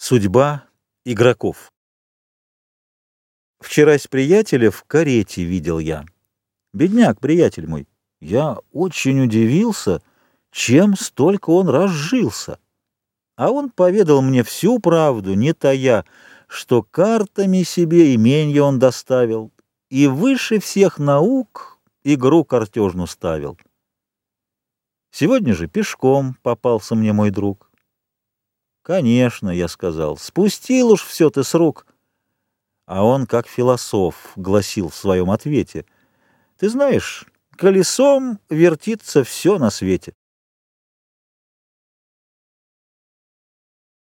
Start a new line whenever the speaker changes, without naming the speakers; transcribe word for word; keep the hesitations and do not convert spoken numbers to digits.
Судьба игроков. Вчерась приятеля в карете видел я. Бедняк, приятель мой. Я очень удивился, чем столько он разжился. А он поведал мне всю правду, не тая, что картами себе именье он доставил и выше всех наук игру картежну ставил. Сегодня же пешком попался мне мой друг. «Конечно», — я сказал, — «спустил уж все ты с рук». А он, как философ, гласил в своем ответе: «Ты знаешь, колесом вертится все на свете».